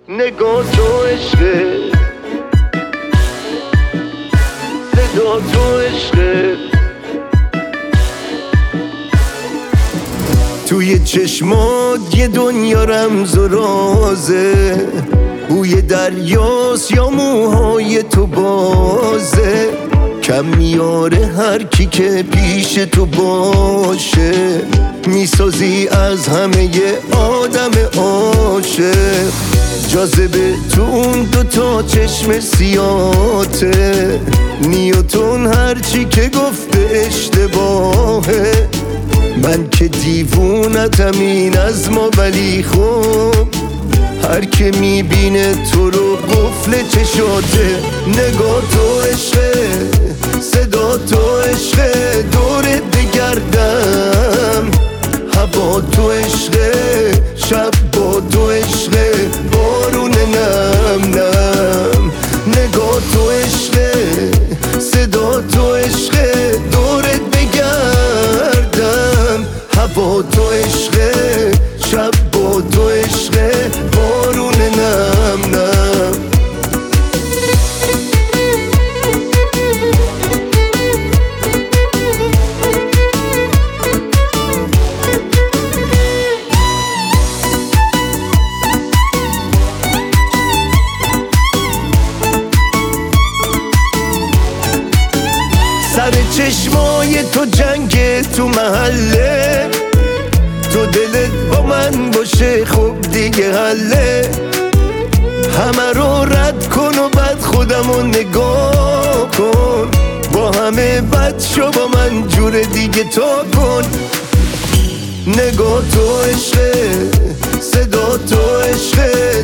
نگاه تو عشقه، صدا تو عشقه، توی چشمات یه دنیا رمز و رازه، بوی دریاست یا موهای تو بازه، کم میاره هر کی که پیش تو باشه، میسازی از همه ی آدم عاشق، جاذبه تو اون دوتا چشم سیاته، نیوتن هرچی که گفته اشتباهه، من که دیوونتم این از ما، ولی خب هر که میبینه تو رو قفل چشاته، نگاه تو عشقه، صدا تو عشقه، دورت بگردم، هوا تو عشقه، شب با تو عشقه، بارون نم نم، نگاه تو عشقه، صدا تو عشقه، دورت بگردم، هوا تو عشقه، شب با تو عشقه، بارون نم نم. سر چشمای تو جنگ تو محله، تو دلت با من باشه خب دیگه حله، همه رو رد کن و بعد خودمو نگاه کن، با همه بد شو با من جور دیگه تا کن، نگاه تو عشقه، صدا تو عشقه،